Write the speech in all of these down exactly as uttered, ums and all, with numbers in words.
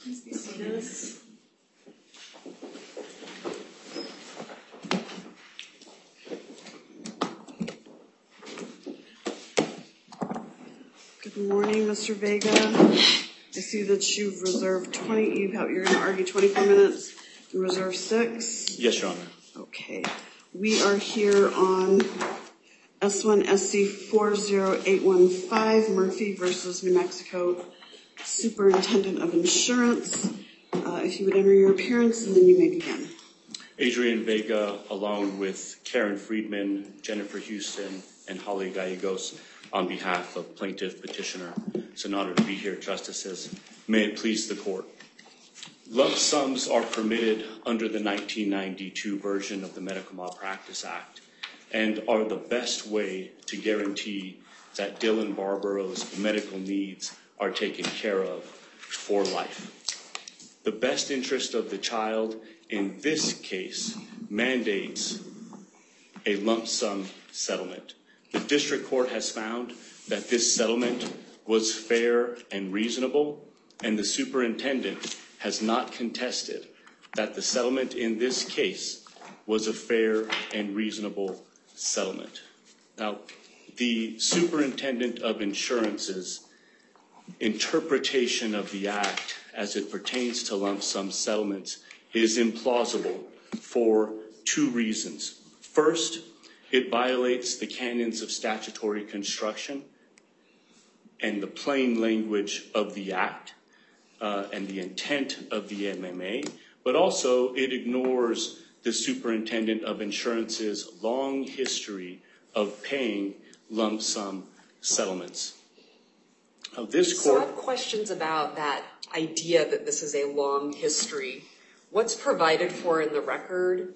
Please be seated. Good morning, Mister Vega. I see that you've reserved twenty. You have, you're going to argue twenty-four minutes. You reserve six. Yes, Your Honor. Okay. We are here on S one S C four zero eight one five, Murphy versus New Mexico Superintendent of Insurance. Uh, if you would enter your appearance, and then you may begin. Adrian Vega, along with Karen Friedman, Jennifer Houston, and Holly Gallegos, on behalf of Plaintiff Petitioner. It's an honor to be here, Justices. May it please the Court. Lump sums are permitted under the nineteen ninety-two version of the Medical Malpractice Act and are the best way to guarantee that Dylan Barbaro's medical needs are taken care of for life. The best interest of the child in this case mandates a lump sum settlement. The District Court has found that this settlement was fair and reasonable, and the Superintendent has not contested that the settlement in this case was a fair and reasonable settlement. Now, the Superintendent of Insurance's interpretation of the Act as it pertains to lump sum settlements is implausible for two reasons. First, it violates the canons of statutory construction and the plain language of the Act uh, and the intent of the M M A, but also it ignores the Superintendent of Insurance's long history of paying lump sum settlements. Now, this so court, I have questions about that idea that this is a long history. What's provided for in the record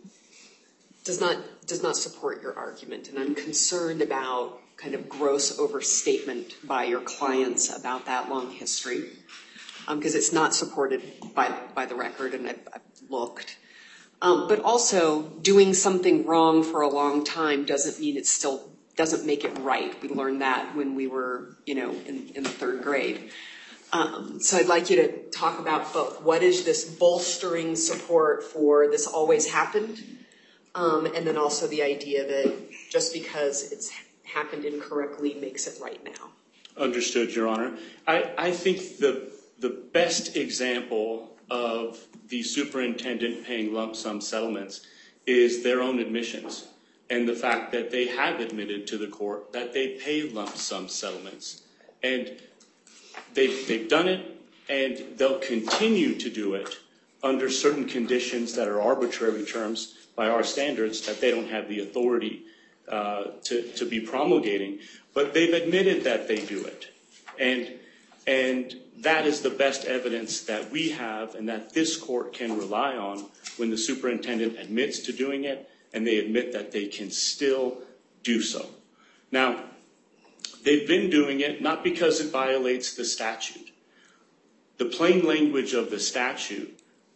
does not does not support your argument, and I'm concerned about kind of gross overstatement by your clients about that long history, because um, it's not supported by by the record, and I've, I've looked. Um, but also, doing something wrong for a long time doesn't mean it still doesn't make it right. We learned that when we were, you know, in, in the third grade. Um, so I'd like you to talk about both. What is this bolstering support for this always happened? Um, and then also the idea that just because it's happened incorrectly makes it right now. Understood, Your Honor. I, I think the the best example of the superintendent paying lump sum settlements is their own admissions and the fact that they have admitted to the court that they pay lump sum settlements. And they've, they've done it, and they'll continue to do it under certain conditions that are arbitrary terms by our standards that they don't have the authority uh, to, to be promulgating. But they've admitted that they do it. And, and that is the best evidence that we have and that this court can rely on when the superintendent admits to doing it and they admit that they can still do so. Now, they've been doing it not because it violates the statute. The plain language of the statute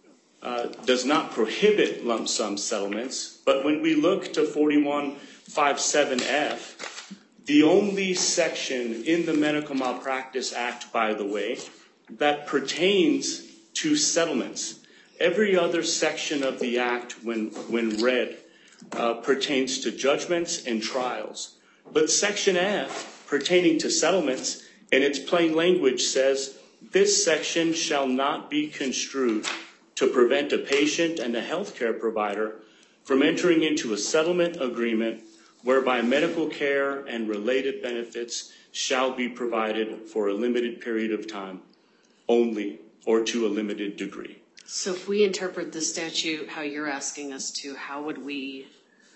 uh, does not prohibit lump sum settlements, but when we look to forty-one fifty-seven F, the only section in the Medical Malpractice Act, by the way, that pertains to settlements. Every other section of the Act, when, when read, uh, pertains to judgments and trials. But Section F, pertaining to settlements, in its plain language says, this section shall not be construed to prevent a patient and a healthcare provider from entering into a settlement agreement whereby medical care and related benefits shall be provided for a limited period of time only, or to a limited degree. So if we interpret the statute how you're asking us to, how would we,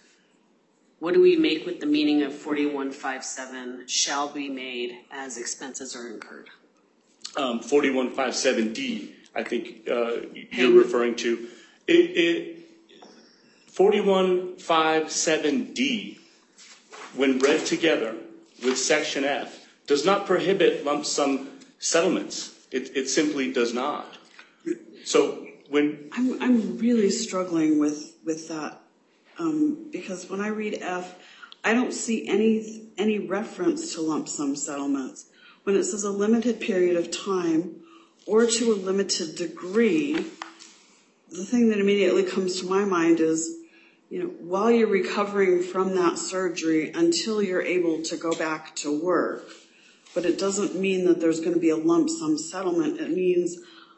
what do we make with the meaning of forty-one fifty-seven shall be made as expenses are incurred? Um, forty-one fifty-seven D, I think uh, you're referring to. It, it, forty-one fifty-seven D, when read together with Section F, does not prohibit lump sum settlements. It, it simply does not. So when I'm, I'm really struggling with with that um, because when I read F, I don't see any any reference to lump sum settlements. When it says a limited period of time or to a limited degree, the thing that immediately comes to my mind is, you know, while you're recovering from that surgery until you're able to go back to work, but it doesn't mean that there's going to be a lump sum settlement. It means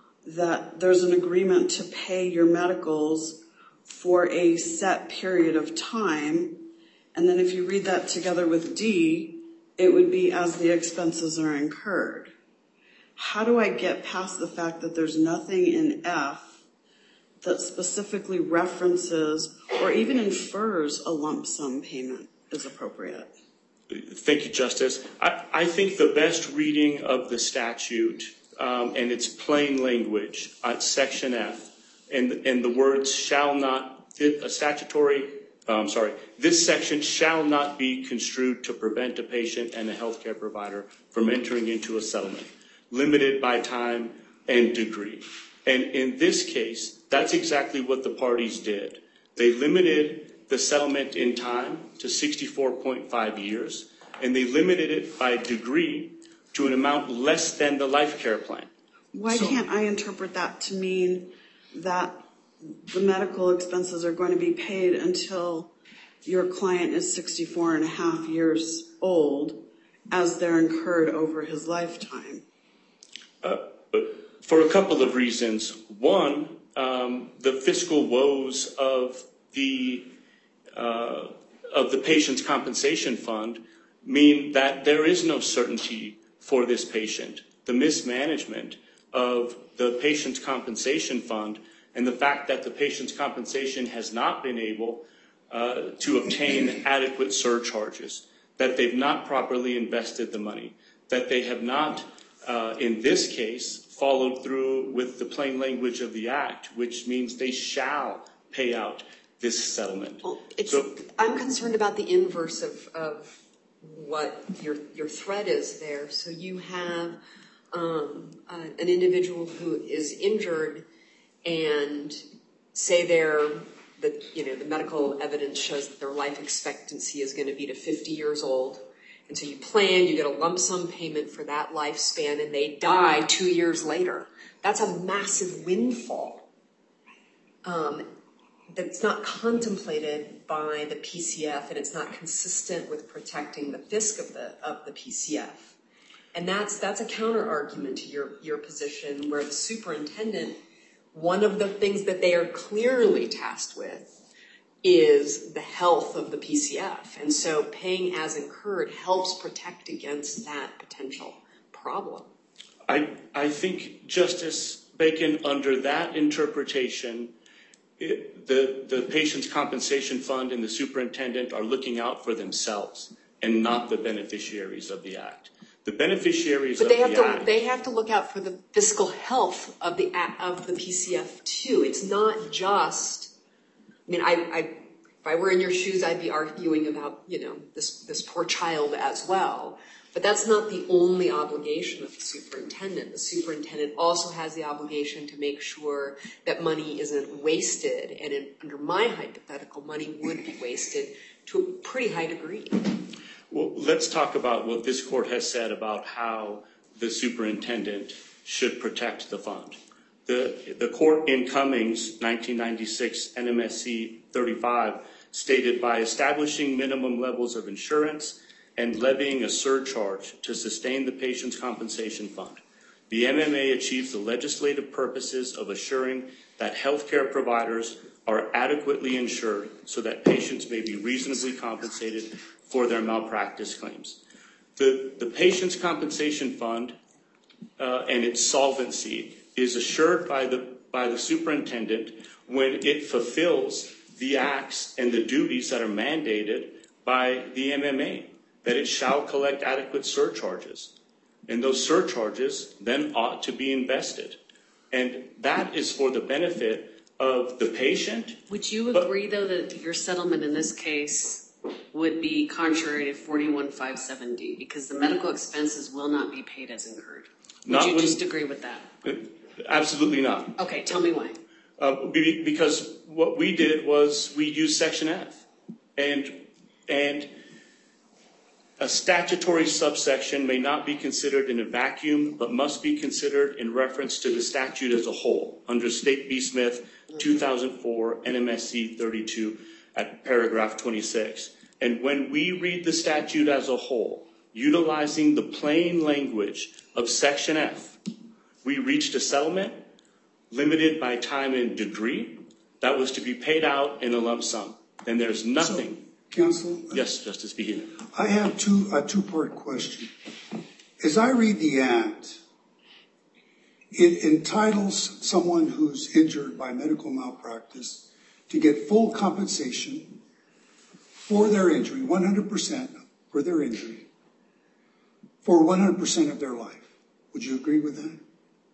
that there's an agreement to pay your medicals for a set period of time. And then if you read that together with D, it would be as the expenses are incurred. How do I get past the fact that there's nothing in F that specifically references or even infers a lump sum payment is appropriate? Thank you, Justice. I, I think the best reading of the statute um, and its plain language at Section F and, and the words shall not, a statutory, um, sorry, this section shall not be construed to prevent a patient and a healthcare provider from entering into a settlement, limited by time and degree. And in this case, that's exactly what the parties did. They limited the settlement in time to sixty-four point five years, and they limited it by degree to an amount less than the life care plan. Why so, can't I interpret that to mean that the medical expenses are going to be paid until your client is sixty-four and a half years old as they're incurred over his lifetime? Uh, for a couple of reasons. One, um, the fiscal woes of the uh, of the patient's compensation fund mean that there is no certainty for this patient. The mismanagement of the patient's compensation fund and the fact that the patient's compensation has not been able uh, to obtain adequate surcharges, that they've not properly invested the money, that they have not, uh, in this case, followed through with the plain language of the Act, which means they shall pay out this settlement. Well, it's, so, I'm concerned about the inverse of, of what your your threat is there. So you have um, uh, an individual who is injured, and say they're the you know the medical evidence shows that their life expectancy is going to be to fifty years old, and so you plan, you get a lump sum payment for that lifespan, and they die two years later. That's a massive windfall. Um, that's not contemplated by the P C F, and it's not consistent with protecting the fisc of the of the P C F. And that's that's a counter argument to your your position, where the superintendent, one of the things that they are clearly tasked with is the health of the P C F. And so paying as incurred helps protect against that potential problem. I I think, Justice Bacon, under that interpretation, It, the, the patient's compensation fund and the superintendent are looking out for themselves and not the beneficiaries of the Act. The beneficiaries but of they the have to, Act... they have to look out for the fiscal health of the of the P C F too. It's not just... I mean, I, I, if I were in your shoes, I'd be arguing about, you know, this, this poor child as well. But that's not the only obligation of the superintendent. The superintendent also has the obligation to make sure that money isn't wasted. And in, under my hypothetical, money would be wasted to a pretty high degree. Well, let's talk about what this court has said about how the superintendent should protect the fund. The, the court in Cummings, nineteen ninety-six, N M S C thirty-five, stated, by establishing minimum levels of insurance and levying a surcharge to sustain the patient's compensation fund, the M M A achieves the legislative purposes of assuring that healthcare providers are adequately insured so that patients may be reasonably compensated for their malpractice claims. The, the patient's compensation fund uh, and its solvency is assured by the, by the superintendent when it fulfills the acts and the duties that are mandated by the M M A, that it shall collect adequate surcharges. And those surcharges then ought to be invested. And that is for the benefit of the patient. Would you agree, though, that your settlement in this case would be contrary to forty-one fifty-seven D, because the medical expenses will not be paid as incurred? Would Not you when, just agree with that? Absolutely not. Okay, tell me why. Uh, because what we did was we used Section F. And, and A statutory subsection may not be considered in a vacuum, but must be considered in reference to the statute as a whole, under State v. Smith, two thousand four, N M S C thirty-two, at paragraph twenty-six. And when we read the statute as a whole, utilizing the plain language of Section F, we reached a settlement limited by time and degree that was to be paid out in a lump sum. Then there's nothing. So, Counsel? Yes, Justice Behe. I have two, a two-part question. As I read the Act, it entitles someone who's injured by medical malpractice to get full compensation for their injury, one hundred percent for their injury, for one hundred percent of their life. Would you agree with that?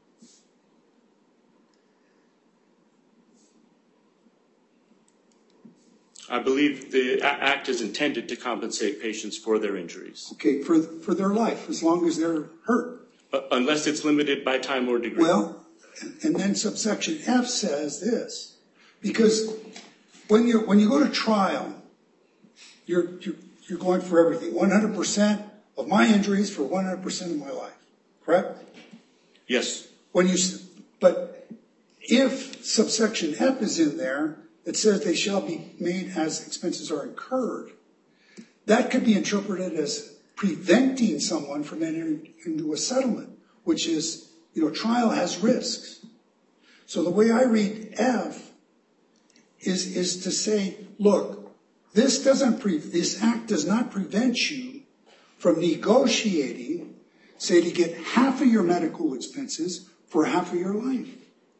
I believe the Act is intended to compensate patients for their injuries. Okay, for, for their life, as long as they're hurt. Uh, unless it's limited by time or degree. Well, and then subsection F says this, because when you when you go to trial, you're you're, you're going for everything, one hundred percent of my injuries for one hundred percent of my life, correct? Yes. When you, but if subsection F is in there, it says they shall be made as expenses are incurred. That could be interpreted as preventing someone from entering into a settlement, which is, you know, trial has risks. So the way I read F is, is to say, look, this doesn't pre- this act does not prevent you from negotiating, say, to get half of your medical expenses for half of your life.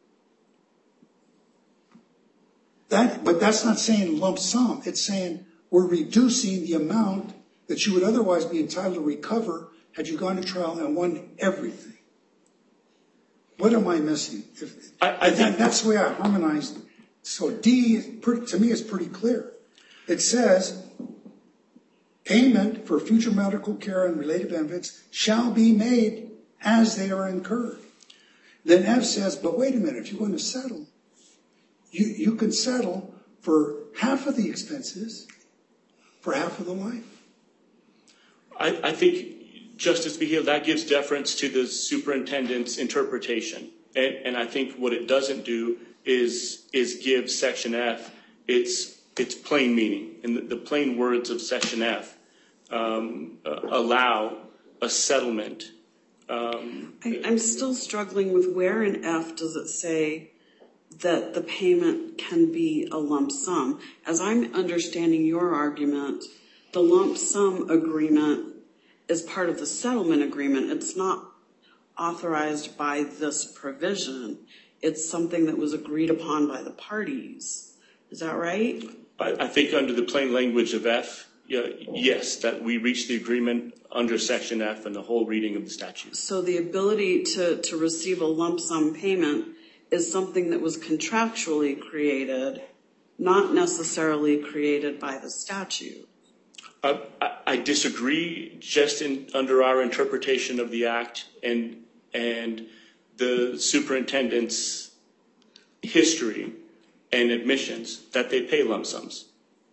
That, but that's not saying lump sum. It's saying we're reducing the amount that you would otherwise be entitled to recover had you gone to trial and won everything. What am I missing? If, I, I think that's the way I harmonized. So D, to me, is pretty clear. It says payment for future medical care and related benefits shall be made as they are incurred. Then F says, but wait a minute, if you want to settle, You, you can settle for half of the expenses for half of the life. I, I think, Justice Behe, that gives deference to the superintendent's interpretation. And, and I think what it doesn't do is, is give Section F its, its plain meaning. And the, the plain words of Section F um, uh, allow a settlement. Um, I, I'm still struggling with where in F does it say that the payment can be a lump sum. As I'm understanding your argument, the lump sum agreement is part of the settlement agreement. It's not authorized by this provision. It's something that was agreed upon by the parties. Is that right? I, I think under the plain language of F, yeah, yes, that we reached the agreement under Section F and the whole reading of the statute. So the ability to, to receive a lump sum payment is something that was contractually created, not necessarily created by the statute. Uh, I, I disagree just in, under our interpretation of the Act and, and the superintendent's history and admissions that they pay lump sums.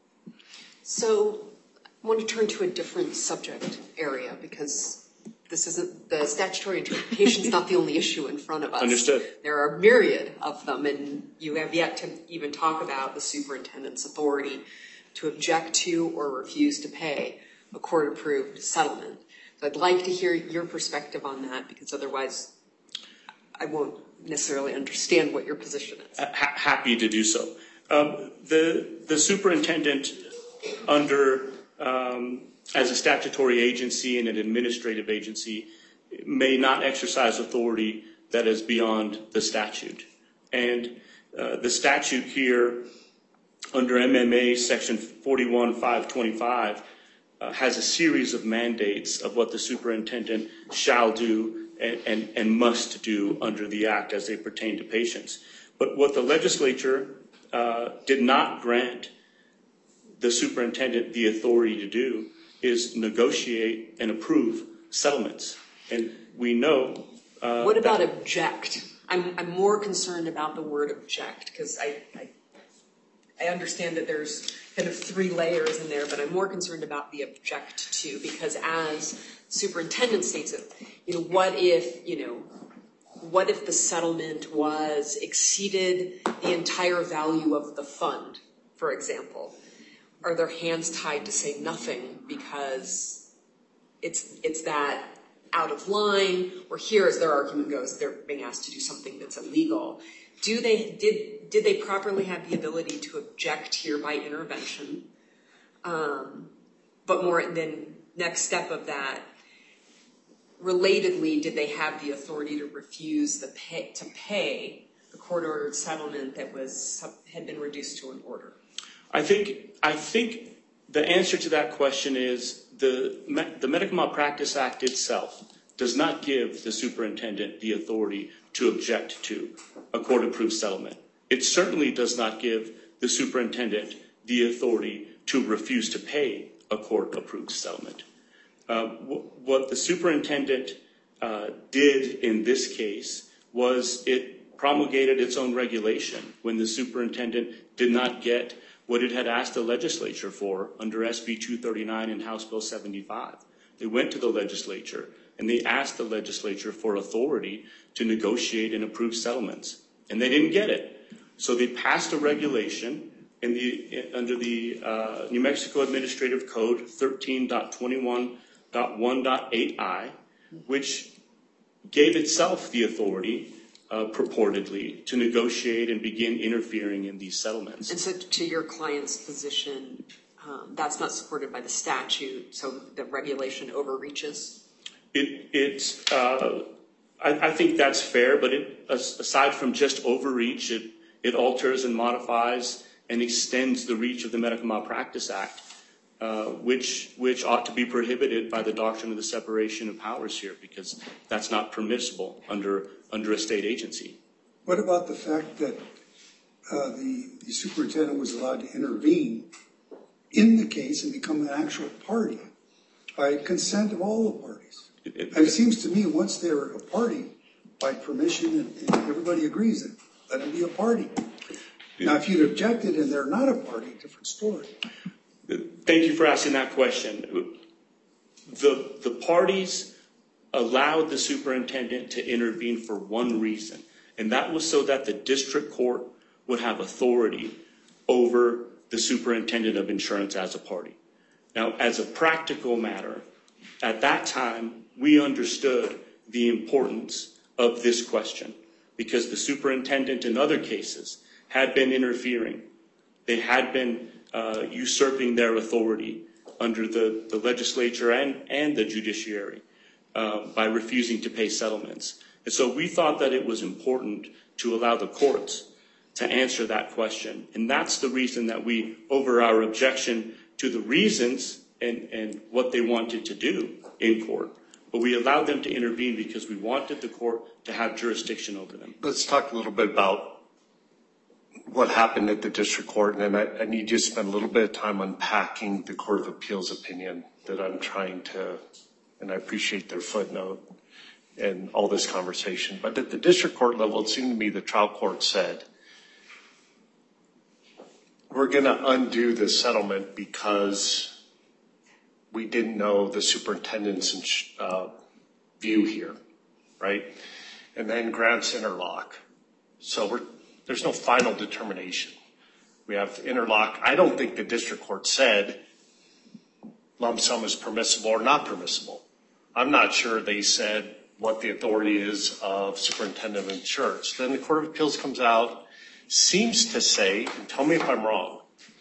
So I want to turn to a different subject area because this isn't, the statutory interpretation is not the only issue in front of us. Understood. There are a myriad of them, and you have yet to even talk about the superintendent's authority to object to or refuse to pay a court-approved settlement. So I'd like to hear your perspective on that, because otherwise I won't necessarily understand what your position is. Ha- happy to do so. Um, the, the superintendent under... Um, as a statutory agency and an administrative agency, may not exercise authority that is beyond the statute. And uh, the statute here under M M A section forty-one five twenty-five uh, has a series of mandates of what the superintendent shall do and, and, and must do under the Act as they pertain to patients. But what the legislature uh, did not grant the superintendent the authority to do is negotiate and approve settlements. And we know... Uh, what about that, object? I'm, I'm more concerned about the word object, because I, I I understand that there's kind of three layers in there, but I'm more concerned about the object to, because as superintendent states it, you know, what if, you know, what if the settlement was exceeded the entire value of the fund, for example? Are their hands tied to say nothing because it's it's that out of line? Or here, as their argument goes, they're being asked to do something that's illegal. Do they did did they properly have the ability to object here by intervention? Um, but more than next step of that, relatedly, did they have the authority to refuse the pay, to pay the court-ordered settlement that was had been reduced to an order? I think I think the answer to that question is the the Medical Malpractice Act itself does not give the superintendent the authority to object to a court-approved settlement. It certainly does not give the superintendent the authority to refuse to pay a court-approved settlement. Uh, w- what the superintendent uh, did in this case was it promulgated its own regulation when the superintendent did not get what it had asked the legislature for under S B two thirty-nine and House Bill seventy-five. They went to the legislature and they asked the legislature for authority to negotiate and approve settlements, and they didn't get it. So they passed a regulation in the in, under the uh, New Mexico Administrative Code thirteen point twenty-one point one point eight I, which gave itself the authority uh, purportedly to negotiate and begin interfering in these settlements. And so to your client's position, um, that's not supported by the statute, so the regulation overreaches? It, it's, uh, I, I think that's fair, but it, aside from just overreach, it, it alters and modifies and extends the reach of the Medical Malpractice Act, uh, which which ought to be prohibited by the doctrine of the separation of powers here, because that's not permissible under under a state agency. What about the fact that uh, the, the superintendent was allowed to intervene in the case and become an actual party by consent of all the parties? It, it, it seems to me once they're a party, by permission, and, and everybody agrees that let them be a party. Now, if you'd objected and they're not a party, different story. Thank you for asking that question. The, the parties allowed the superintendent to intervene for one reason, and that was so that the district court would have authority over the superintendent of insurance as a party. Now, as a practical matter, at that time, we understood the importance of this question because the superintendent in other cases had been interfering. They had been uh, usurping their authority under the, the legislature and, and the judiciary uh, by refusing to pay settlements. And so we thought that it was important to allow the courts to answer that question. And that's the reason that we, over our objection to the reasons and, and what they wanted to do in court, but we allowed them to intervene because we wanted the court to have jurisdiction over them. Let's talk a little bit about what happened at the district court, and I, I need you to spend a little bit of time unpacking the Court of Appeals opinion that I'm trying to, and I appreciate their footnote and all this conversation. But at the district court level, it seemed to me the trial court said, we're going to undo the settlement because we didn't know the superintendent's uh, view here, right? And then grants interlock. So we're, there's no final determination. We have interlock. I don't think the district court said lump sum is permissible or not permissible. I'm not sure they said what the authority is of superintendent of insurance. Then the Court of Appeals comes out, seems to say, and tell me if I'm wrong,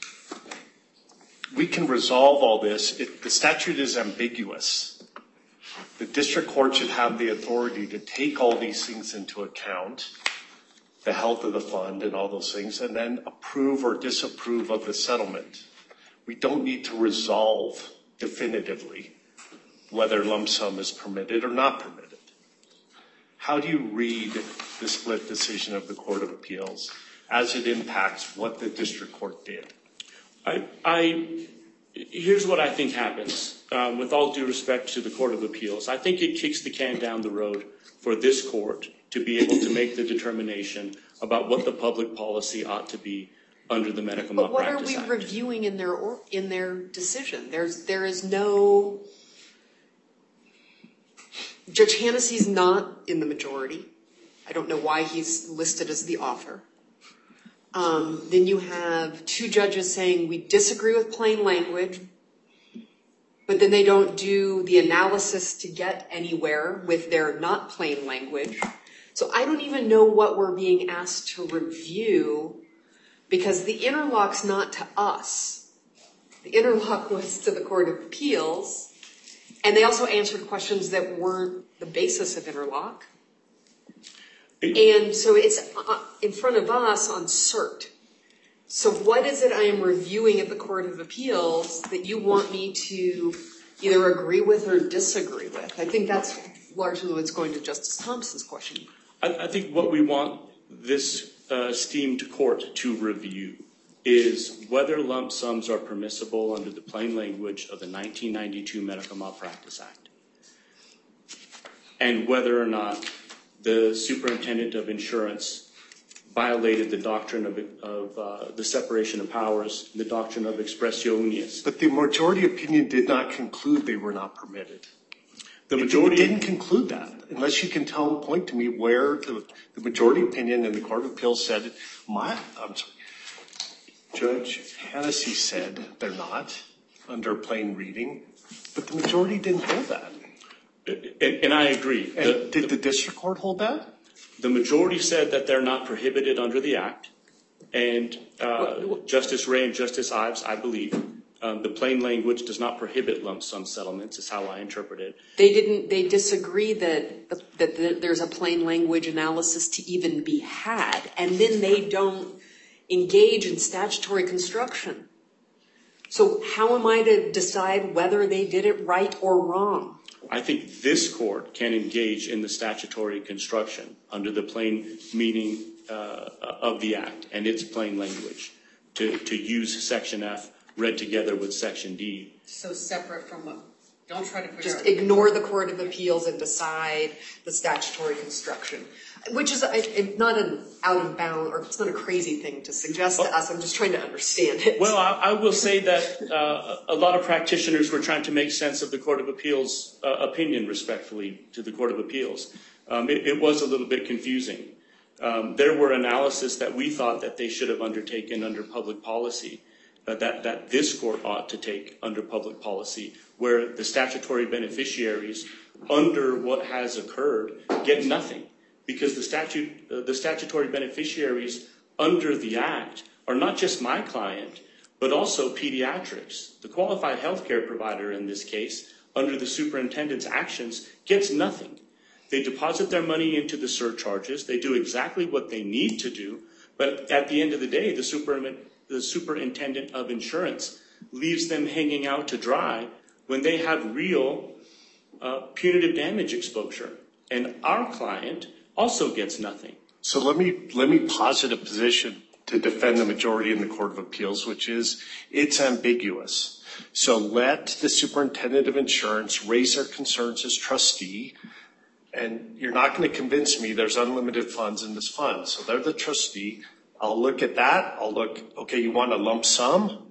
we can resolve all this. If the statute is ambiguous, the district court should have the authority to take all these things into account, the health of the fund and all those things, and then approve or disapprove of the settlement. We don't need to resolve definitively whether lump sum is permitted or not permitted. How do you read the split decision of the Court of Appeals as it impacts what the district court did? I, I here's what I think happens. Um, with all due respect to the Court of Appeals, I think it kicks the can down the road for this court to be able to make the determination about what the public policy ought to be under the Medical But what are Malpractice we Act. reviewing in their or, in their decision? There's there is no. Judge Hannessy's not in the majority. I don't know why he's listed as the author. Um, then you have two judges saying we disagree with plain language, but then they don't do the analysis to get anywhere with their not plain language. So I don't even know what we're being asked to review, because the interlock's not to us. The interlock was to the Court of Appeals, and they also answered questions that weren't the basis of interlock. And so it's in front of us on cert. So what is it I am reviewing at the Court of Appeals that you want me to either agree with or disagree with? I think that's largely what's going to Justice Thompson's question. I, I think what we want this uh, esteemed court to review is whether lump sums are permissible under the plain language of the nineteen ninety-two Medical Malpractice Act, and whether or not the superintendent of insurance violated the doctrine of, of uh, the separation of powers, the doctrine of expressio unius. But the majority opinion did not conclude they were not permitted. The majority it didn't conclude that, unless you can tell, point to me where the, the majority opinion in the Court of Appeals said, my, I'm sorry, Judge Hennessy said they're not under plain reading, but the majority didn't hold that. And, and I agree. And the, did the district court hold that? The majority said that they're not prohibited under the Act, and uh, Justice Ray and Justice Ives, I believe, um, the plain language does not prohibit lump sum settlements, is how I interpret it. They didn't. They disagree that that there's a plain language analysis to even be had, and then they don't engage in statutory construction. So how am I to decide whether they did it right or wrong? I think this court can engage in the statutory construction under the plain meaning uh, of the Act and its plain language to, to use Section F read together with Section D. So separate from what? Don't try to figure Just out. ignore the Court of Appeals and decide the statutory construction, which is a, not an out of bound, or it's not a crazy thing to suggest to us. I'm just trying to understand it. Well, I, I will say that uh, a lot of practitioners were trying to make sense of the Court of Appeals uh, opinion, respectfully, to the Court of Appeals. Um, it, it was a little bit confusing. Um, there were analysis that we thought that they should have undertaken under public policy, uh, that, that this court ought to take under public policy, where the statutory beneficiaries under what has occurred get nothing, because the statute, uh, the statutory beneficiaries under the Act are not just my client, but also pediatrics. The qualified healthcare provider in this case, under the superintendent's actions, gets nothing. They deposit their money into the surcharges. They do exactly what they need to do, but at the end of the day, the, super, the superintendent of insurance leaves them hanging out to dry when they have real uh, punitive damage exposure. And our client also gets nothing. So let me let me posit a position to defend the majority in the Court of Appeals, which is it's ambiguous. So let the superintendent of insurance raise their concerns as trustee, and you're not going to convince me there's unlimited funds in this fund. So they're the trustee. I'll look at that. I'll look, okay, you want a lump sum?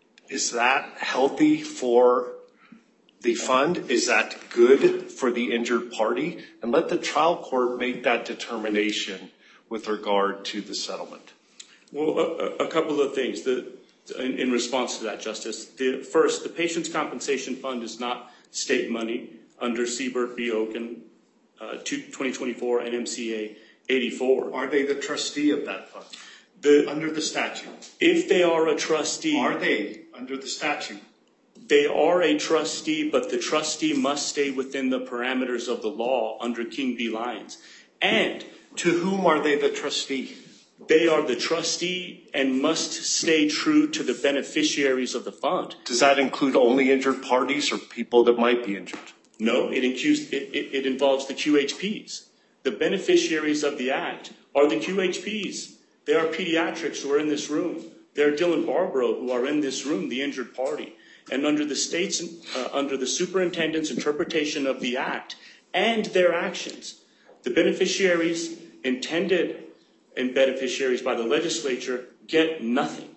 Is that healthy for the fund? Is that good for the injured party? And let the trial court make that determination with regard to the settlement. Well, a, a couple of things the, in, in response to that, Justice. The, first, the Patients' Compensation Fund is not state money under Siebert v. Oken, uh, twenty twenty-four N M C A eighty-four. Are they the trustee of that fund? The, under the statute? If they are a trustee. Are they under the statute? They are a trustee, but the trustee must stay within the parameters of the law under King v. Lyons. And to whom are they the trustee? They are the trustee and must stay true to the beneficiaries of the fund. Does that include only injured parties or people that might be injured? No, it, includes, it, it, it involves the Q H Ps. The beneficiaries of the Act are the Q H Ps. They are pediatrics who are in this room. They are Dylan Barbaro who are in this room, the injured party. And under the state's, uh, under the superintendent's interpretation of the Act and their actions, the beneficiaries intended and beneficiaries by the legislature get nothing.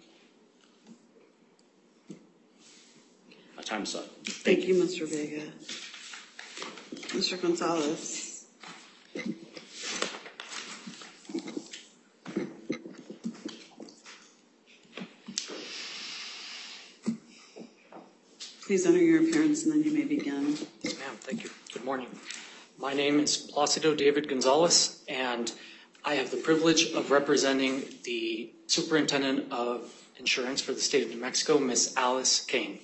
My time's up. Thank you, Mister Vega. Mister Gonzalez. Please enter your appearance and then you may begin. Yes, ma'am. Thank you. Good morning. My name is Placido David Gonzalez, and I have the privilege of representing the Superintendent of Insurance for the state of New Mexico, Miz Alice Kane.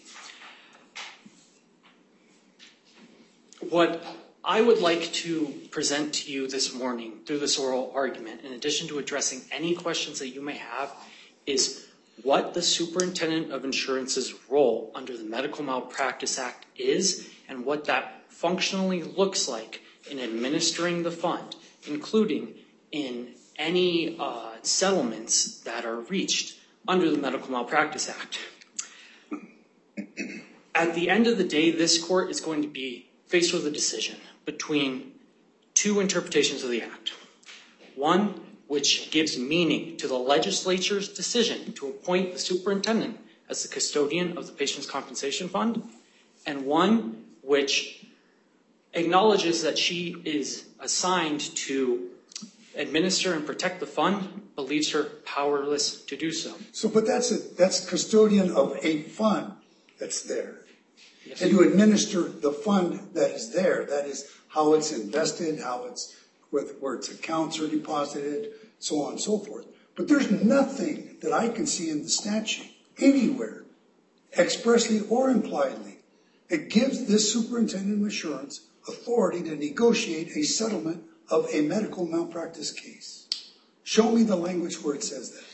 What I would like to present to you this morning through this oral argument, in addition to addressing any questions that you may have, is what the Superintendent of Insurance's role under the Medical Malpractice Act is and what that functionally looks like in administering the fund, including in any uh, settlements that are reached under the Medical Malpractice Act. At the end of the day, this court is going to be faced with a decision between two interpretations of the Act. One, which gives meaning to the legislature's decision to appoint the superintendent as the custodian of the Patient's Compensation Fund, and one which acknowledges that she is assigned to administer and protect the fund, believes her powerless to do so. So, but that's a, that's custodian of a fund that's there. Yes. And you administer the fund that is there. That is how it's invested, how it's, with where its accounts are deposited, so on and so forth. But there's nothing that I can see in the statute anywhere, expressly or impliedly, that gives this superintendent of insurance authority to negotiate a settlement of a medical malpractice case. Show me the language where it says that.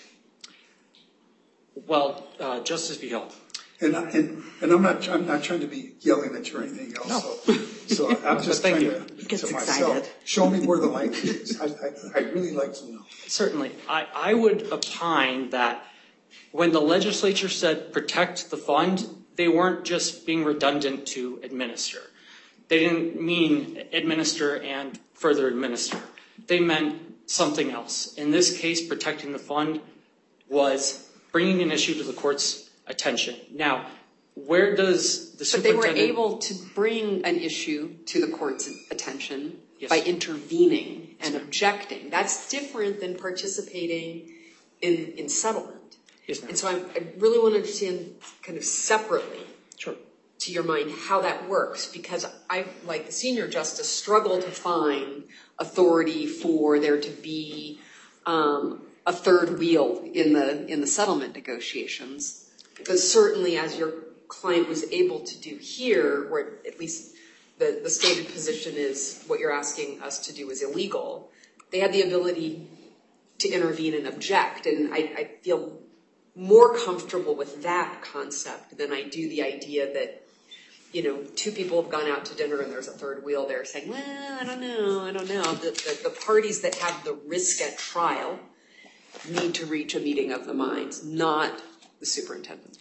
Well, uh, Justice Vigil. And, and and I'm not I'm not trying to be yelling at you or anything else. No. So, so I'm just Thank trying you. to, He gets to excited. myself, show me where the language is. I, I, I'd really like to know. Certainly. I, I would opine that when the legislature said protect the fund, they weren't just being redundant to administer. They didn't mean administer and further administer. They meant something else. In this case, protecting the fund was bringing an issue to the court's attention. Now, where does the But they were superintendent... able to bring an issue to the court's attention Yes. by intervening and objecting. That's different than participating in, in settlement. Yes, ma'am. And so I, I really want to understand kind of separately Sure. to your mind how that works, because I, like the senior justice, struggle to find authority for there to be um, a third wheel in the in the settlement negotiations. Because certainly, as your client was able to do here, where at least the, the stated position is what you're asking us to do is illegal, they had the ability to intervene and object. And I, I feel more comfortable with that concept than I do the idea that, you know, two people have gone out to dinner and there's a third wheel there saying, well, I don't know, I don't know. The, the, the parties that have the risk at trial need to reach a meeting of the minds, not the superintendent.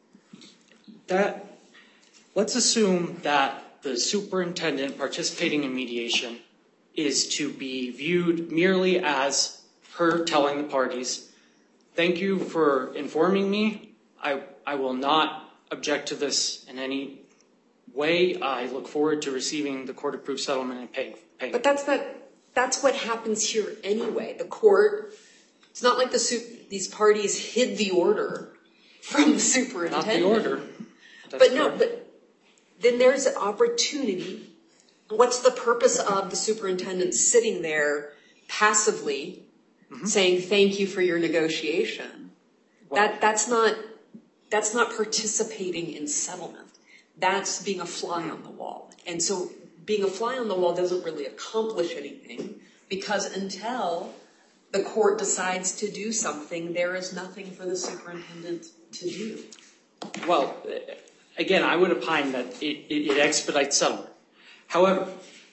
That, let's assume that the superintendent participating in mediation is to be viewed merely as her telling the parties, thank you for informing me. I, I will not object to this in any way. I look forward to receiving the court-approved settlement and paying. paying. But that's not, that's what happens here anyway. The court, it's not like the su- these parties hid the order from the superintendent. Not the order. That's But no, correct. but then there's an opportunity. What's the purpose of the superintendent sitting there passively mm-hmm. saying thank you for your negotiation? Well, that that's not that's not participating in settlement. That's being a fly on the wall. And so being a fly on the wall doesn't really accomplish anything, because until the court decides to do something, there is nothing for the superintendent to do. Well, again, I would opine that it, it, it expedites settlement. However,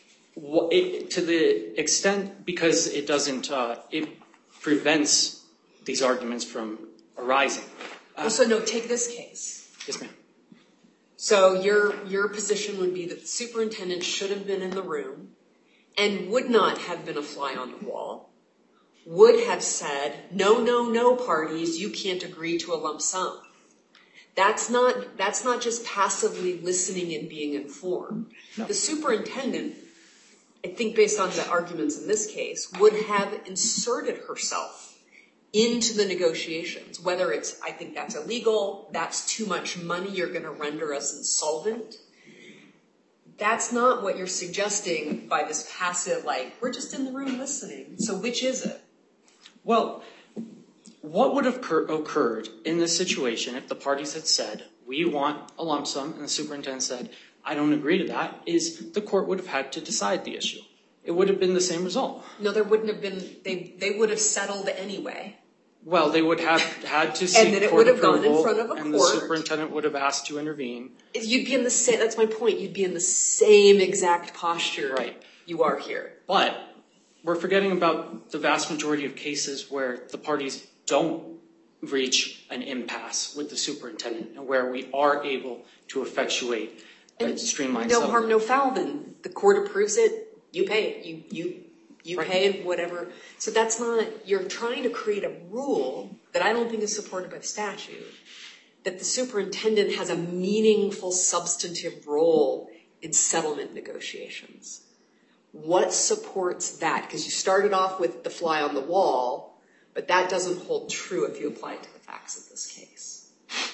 it, to the extent, because it doesn't, uh, it prevents these arguments from arising. Uh, well, so no, take this case. Yes, ma'am. So your your position would be that the superintendent should have been in the room and would not have been a fly on the wall would have said, no, no, no, parties, you can't agree to a lump sum. That's not, that's not just passively listening and being informed. No. The superintendent, I think based on the arguments in this case, would have inserted herself into the negotiations, whether it's, I think that's illegal, that's too much money, you're going to render us insolvent. That's not what you're suggesting by this passive, like, we're just in the room listening. So which is it? Well, what would have cur- occurred in this situation if the parties had said, we want a lump sum, and the superintendent said, I don't agree to that, is the court would have had to decide the issue. It would have been the same result. No, there wouldn't have been, they, they would have settled anyway. Well, they would have had to seek and then it court would have approval, gone in front of a and court. the superintendent would have asked to intervene. You'd be in the same, that's my point, you'd be in the same exact posture right. you are here. But we're forgetting about the vast majority of cases where the parties don't reach an impasse with the superintendent and where we are able to effectuate a streamlined No settlement. harm, no foul, then the court approves it, you pay it, you, you, you right. pay whatever. So that's not, you're trying to create a rule that I don't think is supported by the statute, that the superintendent has a meaningful substantive role in settlement negotiations. What supports that? Because you started off with the fly on the wall, but that doesn't hold true if you apply it to the facts of this case.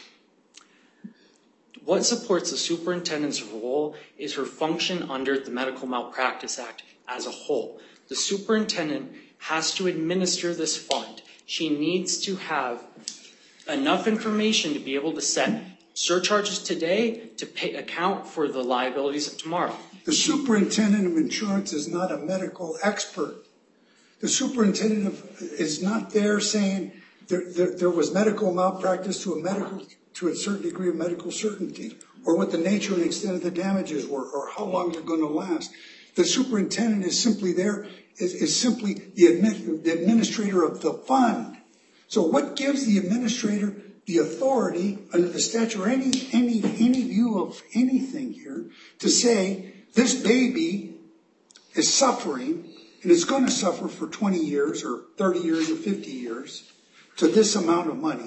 What supports the superintendent's role is her function under the Medical Malpractice Act as a whole. The superintendent has to administer this fund. She needs to have enough information to be able to set surcharges today to pay, account for the liabilities of tomorrow. The superintendent of insurance is not a medical expert. The superintendent of, is not there saying there, there, there was medical malpractice to a medical to a certain degree of medical certainty, or what the nature and extent of the damages were, or how long they're going to last. The superintendent is simply there, is, is simply the, admin, the administrator of the fund. So what gives the administrator the authority under the statute or any, any, any view of anything here to say this baby is suffering and is going to suffer for twenty years or thirty years or fifty years to this amount of money,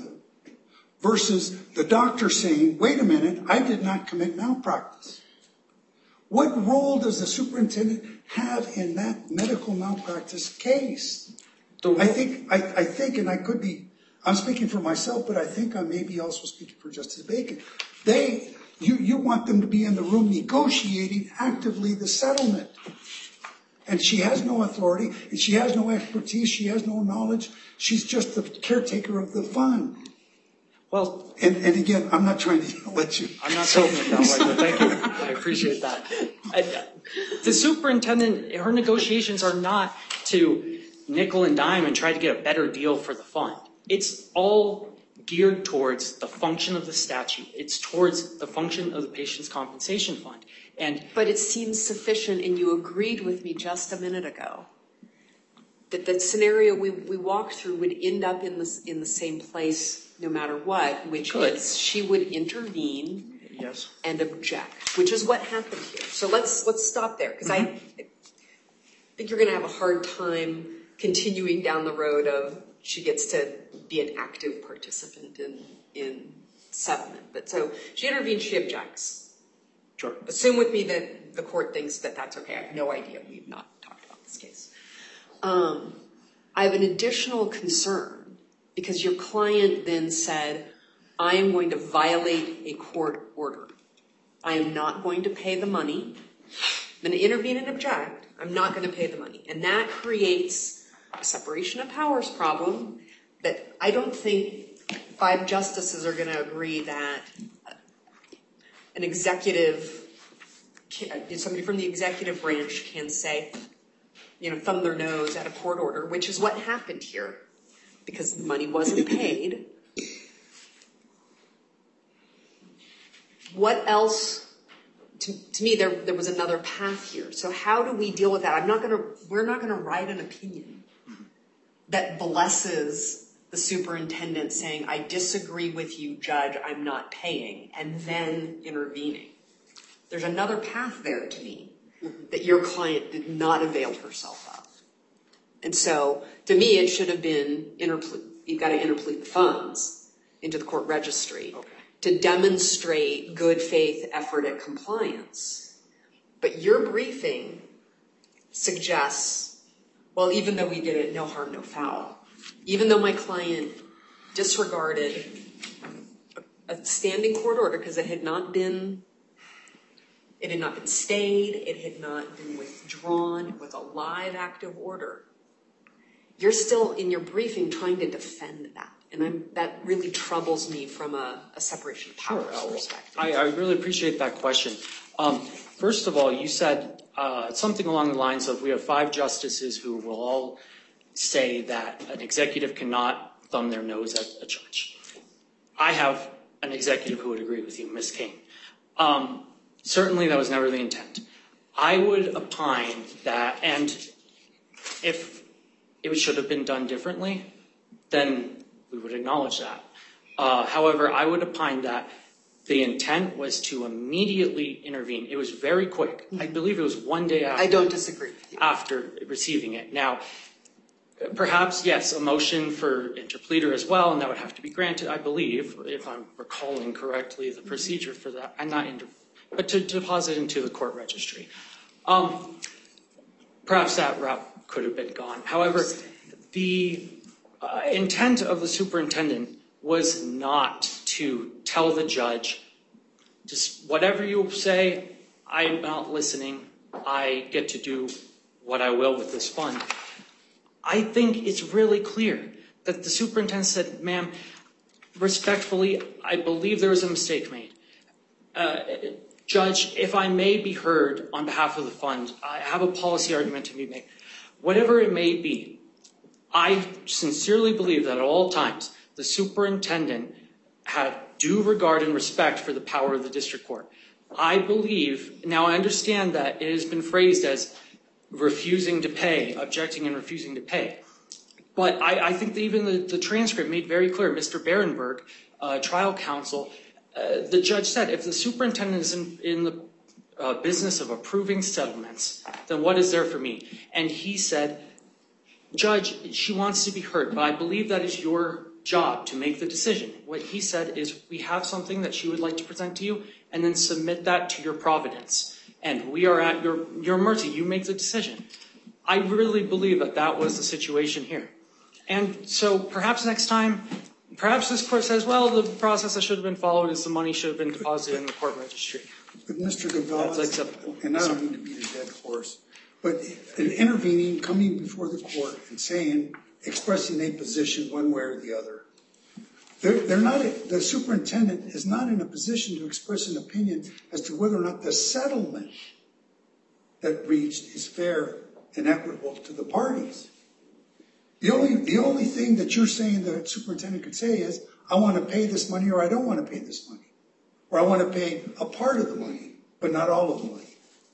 versus the doctor saying, wait a minute, I did not commit malpractice. What role does the superintendent have in that medical malpractice case? I think, I, I think, and I could be, I'm speaking for myself, but I think I may be also speaking for Justice Bacon. They, you, you want them to be in the room negotiating actively the settlement. And she has no authority, and she has no expertise, she has no knowledge. She's just the caretaker of the fund. Well, and, and again, I'm not trying to let you. I'm not taking it that way, but thank you. I appreciate that. I, the superintendent, her negotiations are not to nickel and dime and try to get a better deal for the fund. It's all geared towards the function of the statute. It's towards the function of the patient's compensation fund. And but it seems sufficient, and you agreed with me just a minute ago, that that scenario we, we walked through would end up in the, in the same place no matter what, which Good. is she would intervene yes. and object, which is what happened here. So let's let's stop there, because mm-hmm. I think you're going to have a hard time continuing down the road of she gets to be an active participant in, in settlement. But so she intervenes, she objects. Sure. Assume with me that the court thinks that that's okay. I have no idea. We've not talked about this case. Um, I have an additional concern because your client then said, I am going to violate a court order. I am not going to pay the money. I'm going to intervene and object. I'm not going to pay the money. And that creates a separation of powers problem that I don't think five justices are going to agree that an executive, somebody from the executive branch can say, you know, thumb their nose at a court order, which is what happened here because the money wasn't paid. What else? To, to me, there, there was another path here. So how do we deal with that? I'm not going to, we're not going to write an opinion that blesses the superintendent saying, I disagree with you, judge, I'm not paying, and then intervening. There's another path there to me that your client did not avail herself of. And so, to me, it should have been, interple- you've got to interpolate the funds into the court registry Okay. to demonstrate good faith effort at compliance. But your briefing suggests, well, even though we did it, no harm, no foul, even though my client disregarded a standing court order because it had not been, it had not been stayed, it had not been withdrawn with a live active order, you're still in your briefing trying to defend that. And I'm, that really troubles me from a, a separation of powers Sure. perspective. I, I really appreciate that question. Um, first of all, you said uh, something along the lines of we have five justices who will all say that an executive cannot thumb their nose at a judge. I have an executive who would agree with you, Miz King. Um, certainly that was never the intent. I would opine that, and if it should have been done differently, then we would acknowledge that. Uh, however, I would opine that the intent was to immediately intervene. It was very quick. I believe it was one day after. I don't disagree with you. After receiving it. Now, perhaps, yes, a motion for interpleader as well, and that would have to be granted, I believe, if I'm recalling correctly the procedure for that. I'm not inter- but to deposit into the court registry. Um, perhaps that route could have been gone. However, the uh, intent of the superintendent was not to tell the judge, just whatever you say, I'm not listening. I get to do what I will with this fund. I think it's really clear that the superintendent said, ma'am, respectfully, I believe there was a mistake made. Uh, Judge, if I may be heard on behalf of the fund, I have a policy argument to be made. Whatever it may be, I sincerely believe that at all times, the superintendent had due regard and respect for the power of the district court. I believe, now I understand that it has been phrased as refusing to pay, objecting and refusing to pay. But I, I think that even the, the transcript made very clear, Mister Berenberg, uh, trial counsel, uh, the judge said, if the superintendent is in, in the uh, business of approving settlements, then what is there for me? And he said, Judge, she wants to be heard, but I believe that is your job to make the decision. What he said is, we have something that she would like to present to you, and then submit that to your providence. And we are at your, your mercy. You make the decision. I really believe that that was the situation here. And so perhaps next time, perhaps this court says, well, the process that should have been followed is the money should have been deposited in the court registry. But Mister Gonzalez, That's acceptable. and I don't mean to beat a dead horse, but an intervening, coming before the court and saying, expressing a position one way or the other, they're, they're not, the superintendent is not in a position to express an opinion as to whether or not the settlement that reached is fair and equitable to the parties. The only, the only thing that you're saying the superintendent could say is, I want to pay this money or I don't want to pay this money. Or I want to pay a part of the money, but not all of the money.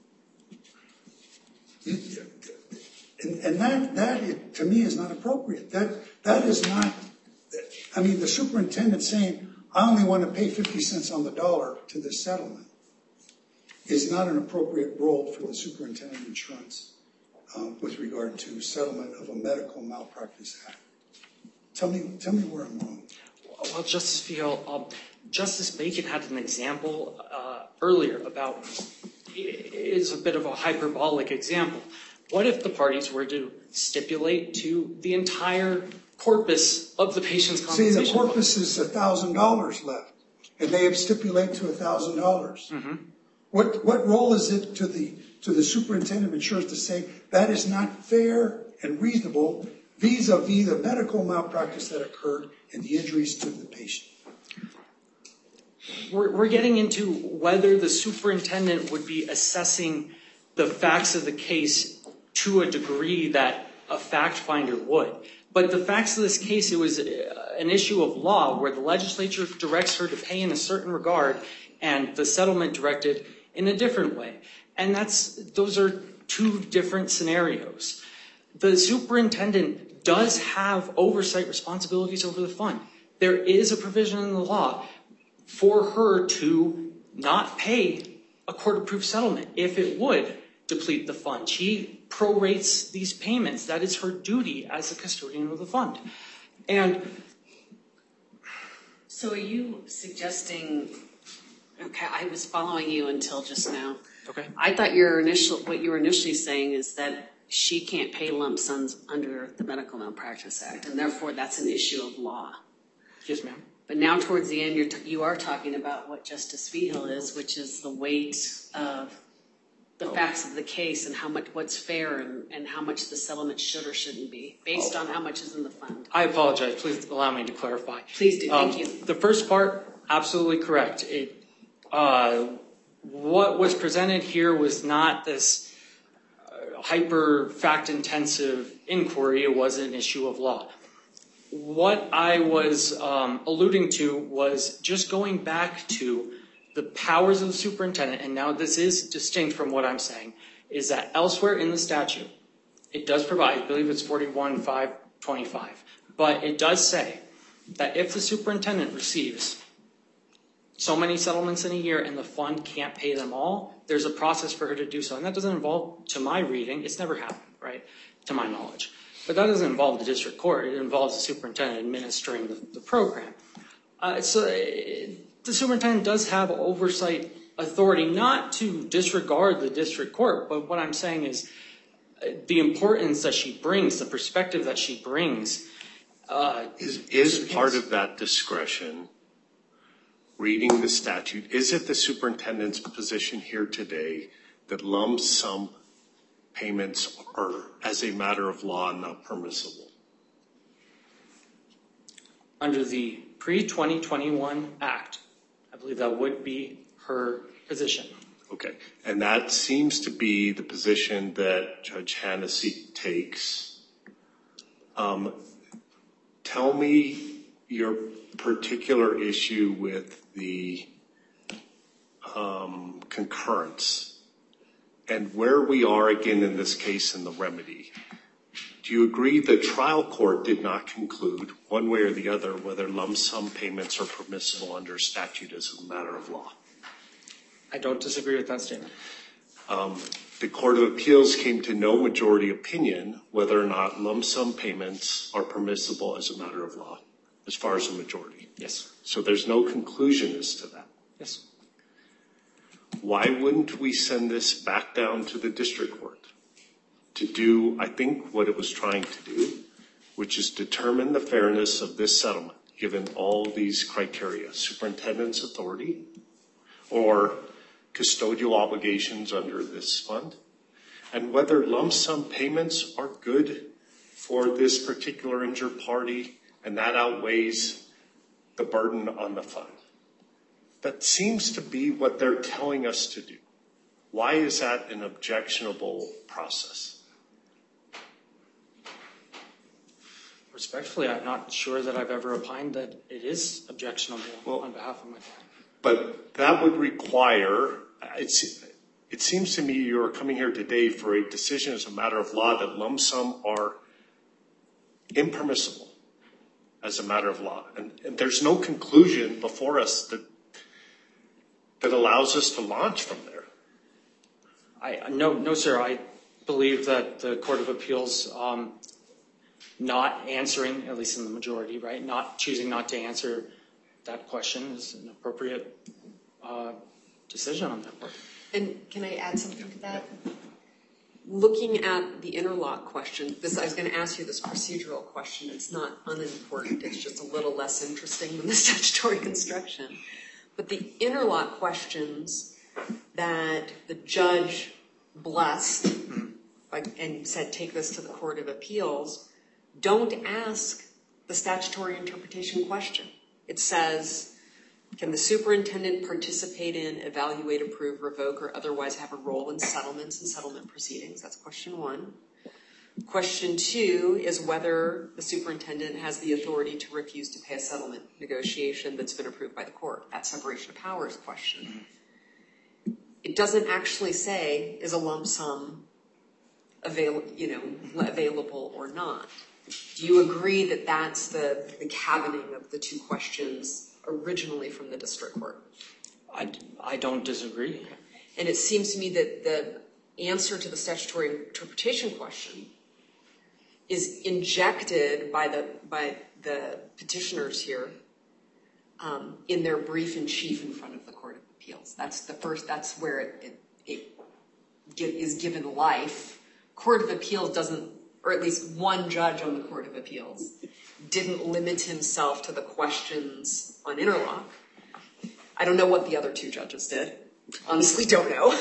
And, and that, that to me is not appropriate. That, that is not, I mean, the superintendent saying, I only want to pay fifty cents on the dollar to this settlement is not an appropriate role for the superintendent of insurance um, with regard to settlement of a medical malpractice act. Tell me, tell me where I'm wrong. Well, Justice Fiel, um, Justice Bacon had an example uh, earlier about, it is a bit of a hyperbolic example. What if the parties were to stipulate to the entire corpus of the patient's compensation? See, the corpus is one thousand dollars left, and they have stipulated to one thousand dollars. Mm-hmm. What, what role is it to the, to the superintendent of insurance to say that is not fair and reasonable vis-a-vis the medical malpractice that occurred and the injuries to the patient? We're, we're getting into whether the superintendent would be assessing the facts of the case to a degree that a fact finder would. But the facts of this case, it was an issue of law where the legislature directs her to pay in a certain regard and the settlement directed in a different way. And that's, those are two different scenarios. The superintendent does have oversight responsibilities over the fund. There is a provision in the law for her to not pay a court-approved settlement. If it would, deplete the fund. She prorates these payments. That is her duty as the custodian of the fund. And so are you suggesting, okay, I was following you until just now. Okay. I thought your initial, what you were initially saying is that she can't pay lump sums under the Medical Malpractice Act, and therefore that's an issue of law. Yes, ma'am. But now towards the end, you're t- you are talking about what Justice Vigil is, which is the weight of the oh. facts of the case and how much what's fair and, and how much the settlement should or shouldn't be based oh. on how much is in the fund. I apologize. Please allow me to clarify. Please do. Thank um, you. The first part, absolutely correct. It, uh, what was presented here was not this uh, hyper fact-intensive inquiry. It was an issue of law. What I was um, alluding to was just going back to the powers of the superintendent, and now this is distinct from what I'm saying, is that elsewhere in the statute, it does provide, I believe it's forty-one five twenty-five, but it does say that if the superintendent receives so many settlements in a year and the fund can't pay them all, there's a process for her to do so. And that doesn't involve, to my reading, it's never happened, right, to my knowledge. But that doesn't involve the district court. It involves the superintendent administering the, the program. Uh, so it, the superintendent does have oversight authority, not to disregard the district court, but what I'm saying is uh, the importance that she brings, the perspective that she brings. Uh, is is part of that discretion, reading the statute, is it the superintendent's position here today that lump sum payments are, as a matter of law, not permissible? Under the pre twenty twenty-one Act, I believe that would be her position. Okay, and that seems to be the position that Judge Hennessy takes. Um, tell me your particular issue with the um, concurrence and where we are again in this case in the remedy. Do you agree the trial court did not conclude one way or the other whether lump sum payments are permissible under statute as a matter of law? I don't disagree with that statement. Um, the Court of Appeals came to no majority opinion whether or not lump sum payments are permissible as a matter of law, as far as the majority. Yes. So there's no conclusion as to that. Yes. Why wouldn't we send this back down to the district court to do, I think, what it was trying to do, which is determine the fairness of this settlement, given all these criteria, superintendent's authority or custodial obligations under this fund, and whether lump sum payments are good for this particular injured party, and that outweighs the burden on the fund. That seems to be what they're telling us to do. Why is that an objectionable process? Respectfully, I'm not sure that I've ever opined that it is objectionable well, on behalf of my client. But that would require, it's, it seems to me you're coming here today for a decision as a matter of law that lump sum are impermissible as a matter of law. And, and there's no conclusion before us that that allows us to launch from there. I no, no, sir. I believe that the Court of Appeals um, not answering, at least in the majority, right, not choosing not to answer that question is an appropriate uh, decision on that part. And can I add something to that? Looking at the interlock question, this I was going to ask you this procedural question. It's not unimportant. It's just a little less interesting than the statutory construction. But the interlock questions that the judge blessed like, and said take this to the Court of Appeals don't ask the statutory interpretation question. It says, can the superintendent participate in, evaluate, approve, revoke, or otherwise have a role in settlements and settlement proceedings? That's question one. Question two is whether the superintendent has the authority to refuse to pay a settlement negotiation that's been approved by the court. That separation of powers question. It doesn't actually say, is a lump sum avail- you know, available or not. Do you agree that that's the, the cabining of the two questions originally from the district court? I, I don't disagree. And it seems to me that the answer to the statutory interpretation question is injected by the by the petitioners here um, in their brief in chief in front of the Court of Appeals. That's the first. That's where it, it, it get, is given life. Court of Appeals doesn't, or at least one judge on the Court of Appeals didn't limit himself to the questions on interlock. I don't know what the other two judges did. Honestly, don't know.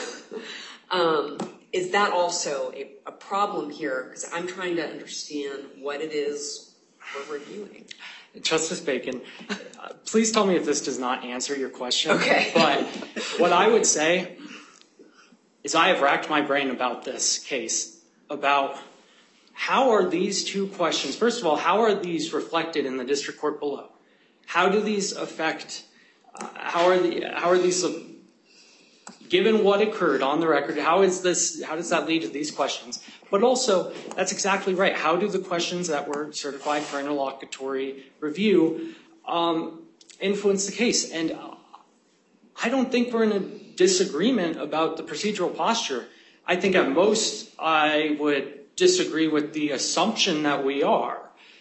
um, is that also a, a problem here? Because I'm trying to understand what it is we're reviewing. Justice Bacon, uh, please tell me if this does not answer your question. Okay. But what I would say is I have racked my brain about this case, about how are these two questions, first of all, how are these reflected in the district court below? How do these affect, uh, how are the, how are these, uh, given what occurred on the record, how is this, how does that lead to these questions? But also, that's exactly right. How do the questions that were certified for interlocutory review um, influence the case? And I don't think we're in a disagreement about the procedural posture. I think at most I would disagree with the assumption that we are.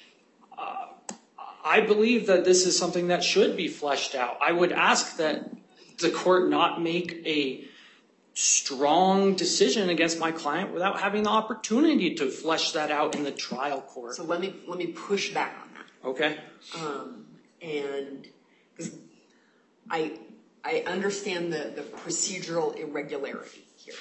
Uh, I believe that this is something that should be fleshed out. I would ask that the court not make a strong decision against my client without having the opportunity to flesh that out in the trial court. So let me let me push back on that. Okay. Um, and because I I understand the, the procedural irregularity here,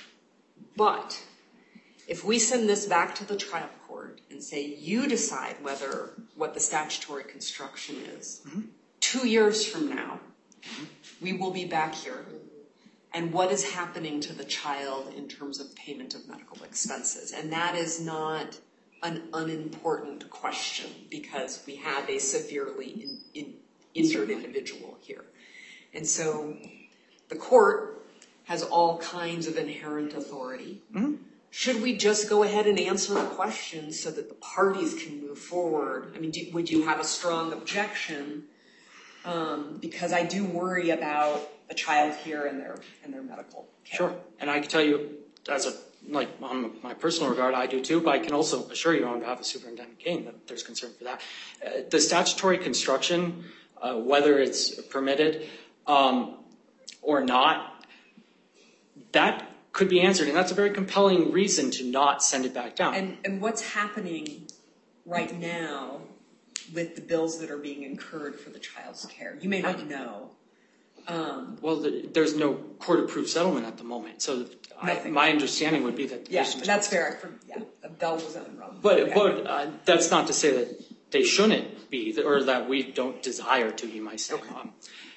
but if we send this back to the trial court and say you decide whether what the statutory construction is, mm-hmm. two years from now, mm-hmm. we will be back here. And what is happening to the child in terms of payment of medical expenses? And that is not an unimportant question because we have a severely in, in, injured individual here. And so the court has all kinds of inherent authority. Mm-hmm. Should we just go ahead and answer the questions so that the parties can move forward? I mean, do, would you have a strong objection? Um, because I do worry about the child here and their and their medical care. Sure, and I can tell you, as a like on my personal regard, I do too. But I can also assure you, on behalf of Superintendent Kane, that there's concern for that. Uh, the statutory construction, uh, whether it's permitted um, or not, that could be answered, and that's a very compelling reason to not send it back down. And, and what's happening right now with the bills that are being incurred for the child's care? You may not know. Um, well, the, there's no court-approved settlement at the moment, so I, my understanding would be that. Yeah, that's fair. For, yeah, the bell was unrung. But okay. but uh, that's not to say that they shouldn't be, or that we don't desire to, you might say. Okay. Um,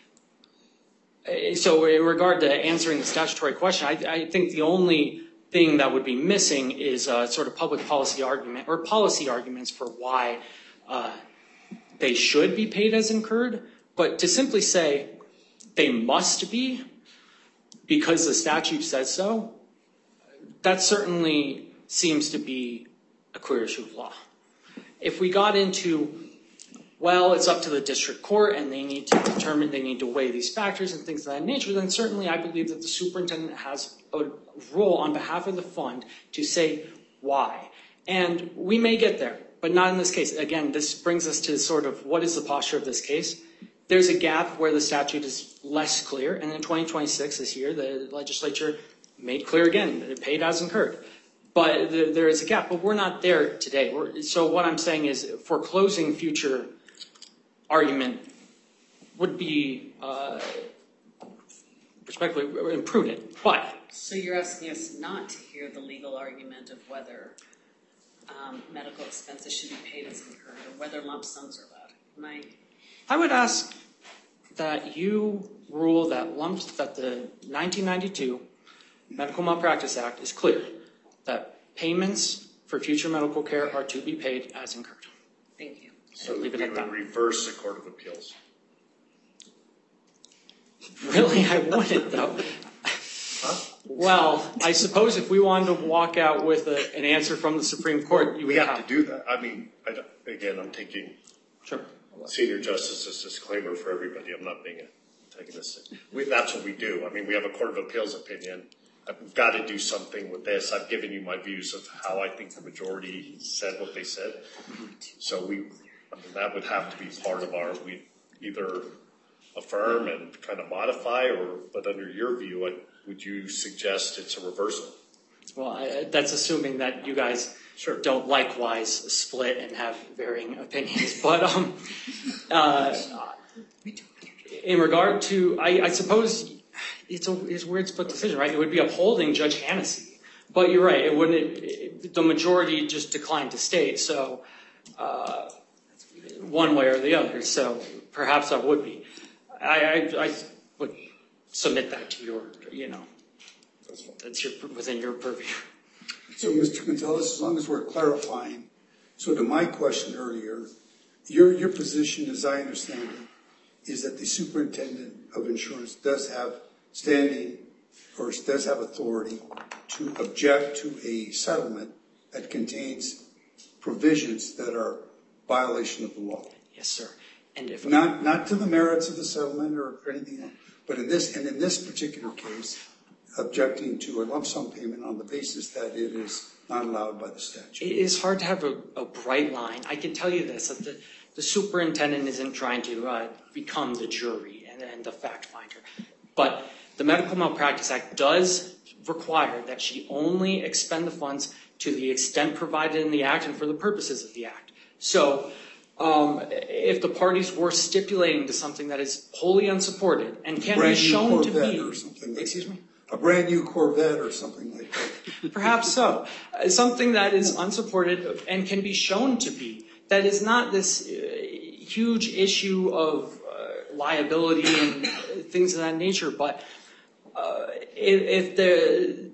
So in regard to answering the statutory question, I, I think the only thing that would be missing is a sort of public policy argument or policy arguments for why uh, they should be paid as incurred. But to simply say they must be because the statute says so, that certainly seems to be a clear issue of law. If we got into well, it's up to the district court and they need to determine, they need to weigh these factors and things of that nature, then certainly I believe that the superintendent has a role on behalf of the fund to say why. And we may get there, but not in this case. Again, this brings us to sort of what is the posture of this case. There's a gap where the statute is less clear, and in twenty twenty-six, this year, the legislature made clear again that it paid as incurred. But there is a gap, but we're not there today. We're, so what I'm saying is foreclosing future argument would be uh, respectfully imprudent. But so you're asking us not to hear the legal argument of whether um, medical expenses should be paid as incurred or whether lump sums are allowed. Am I? I would ask that you rule that lumps that the nineteen ninety-two Medical Malpractice Act is clear that payments for future medical care are to be paid as incurred. Thank you. So we would reverse the Court of Appeals. Really, I wouldn't, though. Huh? Well, I suppose if we wanted to walk out with a, an answer from the Supreme Court, you we would have, have to do that. I mean, I, again, I'm taking sure. senior justice's disclaimer for everybody. I'm not being antagonistic. We, that's what we do. I mean, we have a Court of Appeals opinion. I've got to do something with this. I've given you my views of how I think the majority said what they said. So we, I mean, that would have to be part of our, we either affirm and kind of modify, or, but under your view, I, would you suggest it's a reversal? Well, I, that's assuming that you guys Sure. don't likewise split and have varying opinions. But um, uh, in regard to, I, I suppose it's a, it's a weird split decision, right? It would be upholding Judge Hannessy. But you're right, it wouldn't. It, it, the majority just declined to state, so uh, one way or the other. So perhaps I would be. I, I, I would submit that to your, you know, that's your, within your purview. So, Mister Gonzalez, as long as we're clarifying, so to my question earlier, your your position, as I understand it, is that the superintendent of insurance does have standing or does have authority to object to a settlement that contains provisions that are violation of the law. Yes, sir. And if not not to the merits of the settlement or anything else, but in this and in this particular case, objecting to a lump sum payment on the basis that it is not allowed by the statute. It is hard to have a, a bright line. I can tell you this, that the, the superintendent isn't trying to uh, become the jury and, and the fact finder. But the Medical Malpractice Act does require that she only expend the funds to the extent provided in the Act and for the purposes of the Act. So um, if the parties were stipulating to something that is wholly unsupported and can be shown to be... Or something like excuse me? A brand new Corvette or something like that. Perhaps so. Uh, something that is unsupported and can be shown to be. That is not this uh, huge issue of uh, liability and things of that nature. But uh, if, if the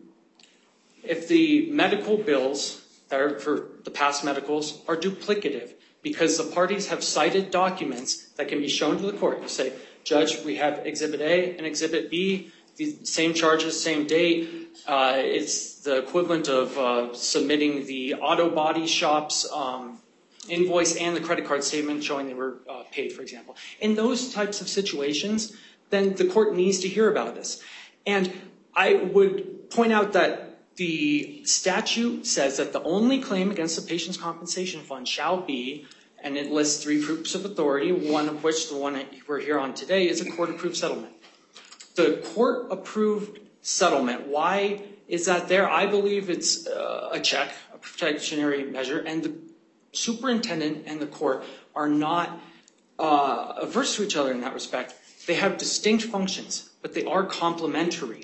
if the medical bills that are for the past medicals are duplicative because the parties have cited documents that can be shown to the court, you say, Judge, we have Exhibit A and Exhibit B. The same charges, same date. Uh, it's the equivalent of uh, submitting the auto body shop's um, invoice and the credit card statement showing they were uh, paid, for example. In those types of situations, then the court needs to hear about this. And I would point out that the statute says that the only claim against the patient's compensation fund shall be, and it lists three proofs of authority, one of which, the one we're here on today, is a court-approved settlement. The court-approved settlement, why is that there? I believe it's uh, a check, a protectionary measure, and the superintendent and the court are not uh, averse to each other in that respect. They have distinct functions, but they are complementary.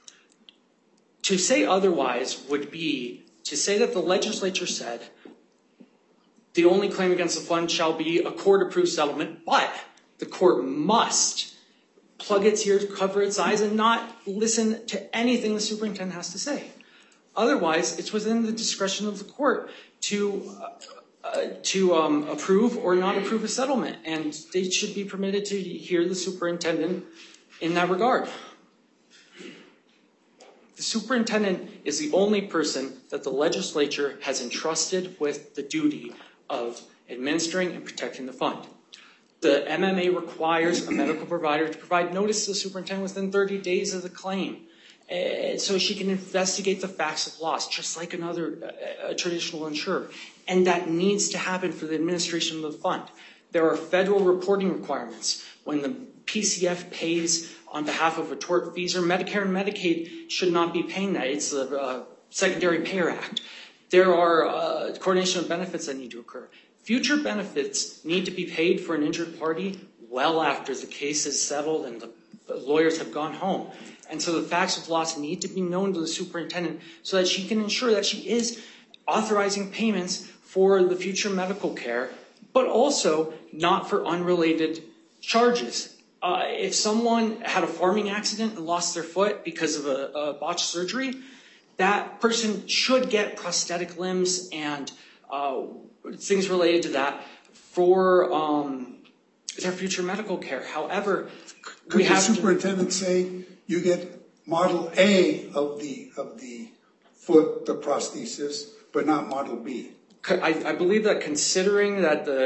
To say otherwise would be to say that the legislature said the only claim against the fund shall be a court-approved settlement, but the court must plug its ears, cover its eyes, and not listen to anything the superintendent has to say. Otherwise, it's within the discretion of the court to uh, uh, to um, approve or not approve a settlement, and they should be permitted to hear the superintendent in that regard. The superintendent is the only person that the legislature has entrusted with the duty of administering and protecting the fund. The M M A requires a medical provider to provide notice to the superintendent within thirty days of the claim, uh, so she can investigate the facts of loss, just like another uh, a traditional insurer. And that needs to happen for the administration of the fund. There are federal reporting requirements. When the P C F pays on behalf of a tortfeasor, Medicare and Medicaid should not be paying that. It's the uh, Secondary Payer Act. There are uh, coordination of benefits that need to occur. Future benefits need to be paid for an injured party well after the case is settled and the lawyers have gone home. And so the facts of loss need to be known to the superintendent so that she can ensure that she is authorizing payments for the future medical care, but also not for unrelated charges. Uh, if someone had a farming accident and lost their foot because of a, a botched surgery, that person should get prosthetic limbs and uh, things related to that for um, their future medical care. However, could we the have superintendent to, say you get model A of the of the foot, the prosthesis, but not model B? I, I believe that considering that the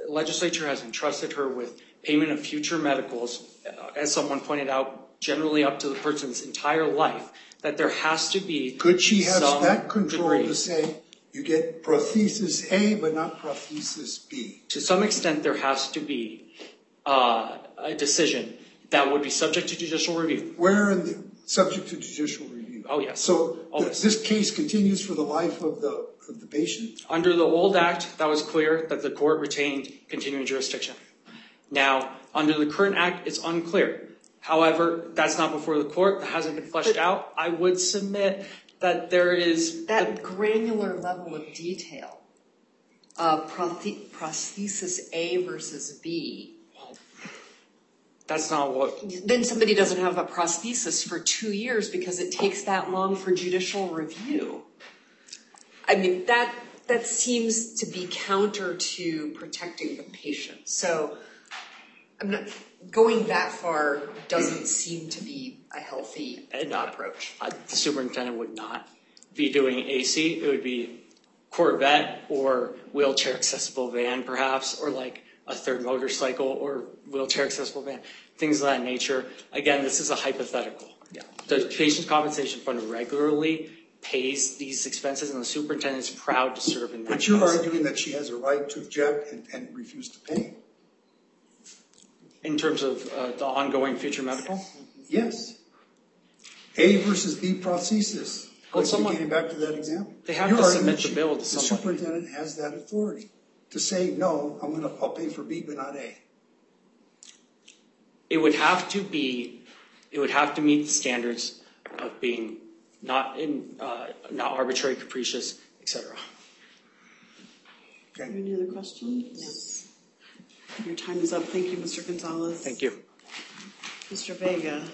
legislature has entrusted her with payment of future medicals, uh, as someone pointed out, generally up to the person's entire life, that there has to be Could she have some that control degree. to say, you get prosthesis A, but not prosthesis B? To some extent, there has to be uh, a decision that would be subject to judicial review. Where in the, subject to judicial review? Oh, yes. So th- Always. this case continues for the life of the, of the patient? Under the old act, that was clear that the court retained continuing jurisdiction. Now, under the current act, it's unclear. However, that's not before the court. That hasn't been fleshed But- out. I would submit that there is That granular level of detail, uh, prosthe- prosthesis A versus B, that's not what. then somebody doesn't have a prosthesis for two years because it takes that long for judicial review. I mean, that that seems to be counter to protecting the patient. So I'm not going that far doesn't seem to be a healthy And, uh, approach. Uh, the superintendent would not be doing A C. It would be Corvette or wheelchair accessible van, perhaps, or like a third motorcycle or wheelchair accessible van, things of that nature. Again, this is a hypothetical. Yeah. The Patient's Compensation Fund regularly pays these expenses, and the superintendent is proud to serve in that. But you're capacity. arguing that she has a right to object and, and refuse to pay? In terms of uh, the ongoing future medical? Yes. A versus B prosthesis. Well, Like, someone- getting back to that example. They have You're to arguing submit that the she- bill to The somebody. superintendent has that authority to say, no, I'm gonna, I'll pay for B, but not A. It would have to be, it would have to meet the standards of being not in, uh, not arbitrary, capricious, et cetera. Okay. Any other questions? No. Your time is up. Thank you, Mister Gonzalez. Thank you. Mister Vega.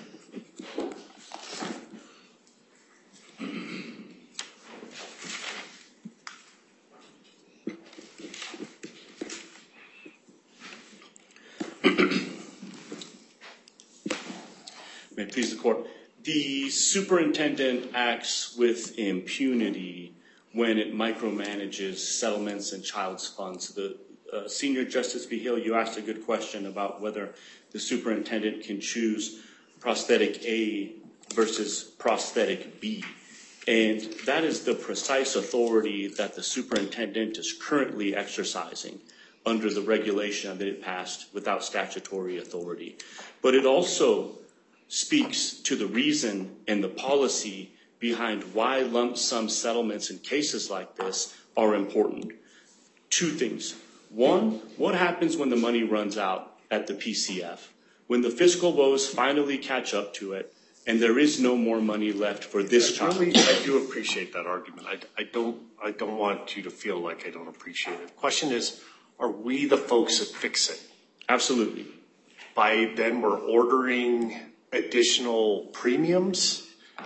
May it please the court. The superintendent acts with impunity when it micromanages settlements and child's funds. The uh, Senior Justice V. Hill, you asked a good question about whether the superintendent can choose prosthetic A versus prosthetic B. And that is the precise authority that the superintendent is currently exercising under the regulation that it passed without statutory authority. But it also speaks to the reason and the policy behind why lump sum settlements in cases like this are important. Two things. One, what happens when the money runs out at the P C F? When the fiscal woes finally catch up to it and there is no more money left for this child. Really, I do appreciate that argument. I, I don't I don't want you to feel like I don't appreciate it. The question is, are we the folks that fix it? Absolutely. By then we're ordering additional premiums?